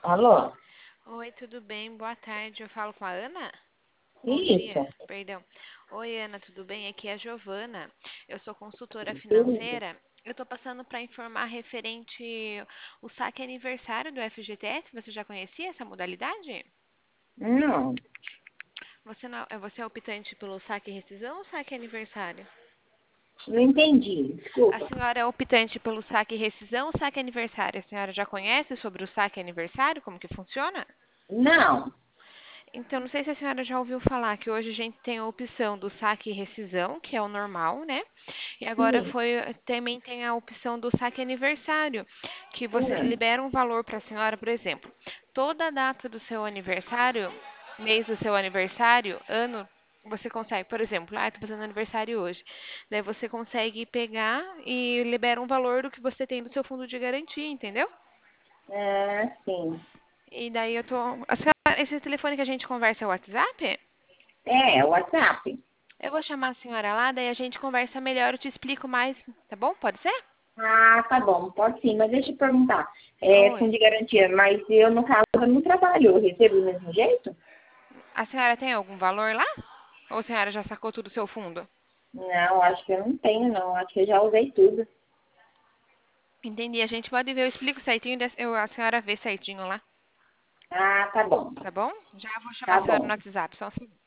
Alô? Oi, tudo bem? Boa tarde. Eu falo com a Ana? Bom dia, Isso. perdão. Oi, Ana, tudo bem? Aqui é a Giovana. Eu sou consultora Tudo. financeira. Eu estou passando para informar referente o saque aniversário do FGTS. Você já conhecia essa modalidade? Não, Você é optante pelo saque rescisão ou saque aniversário? não entendi. A Desculpa. senhora é optante pelo saque rescisão ou saque aniversário? A senhora já conhece sobre o saque aniversário, como que funciona? Não. Então, não sei se a senhora já ouviu falar que hoje a gente tem a opção do saque e rescisão, que é o normal, né? E agora Sim. também tem a opção do saque aniversário, que você Hum. libera um valor para a senhora, por exemplo, toda a data do seu aniversário, mês do seu aniversário, ano, você consegue, por exemplo, estou fazendo aniversário hoje. Daí você consegue pegar e libera um valor do que você tem no seu fundo de garantia, entendeu? É, sim. E daí eu tô. Esse telefone que a gente conversa é o WhatsApp? É, WhatsApp. Eu vou chamar a senhora lá, daí a gente conversa melhor, eu te explico mais, tá bom? Pode ser? Ah, tá bom. Pode sim, mas deixa eu perguntar. É, Oi. fundo de garantia, mas eu, no caso, eu não trabalho. Eu recebo do mesmo jeito? A senhora tem algum valor lá? Ou a senhora já sacou tudo do seu fundo? Não, acho que eu não tenho, não. Acho que eu já usei tudo. Entendi. A gente pode ver, eu explico certinho, a senhora vê certinho lá, Ah, tá bom. tá bom? Já vou chamar Tá a senhora no bom. WhatsApp, só um segundo.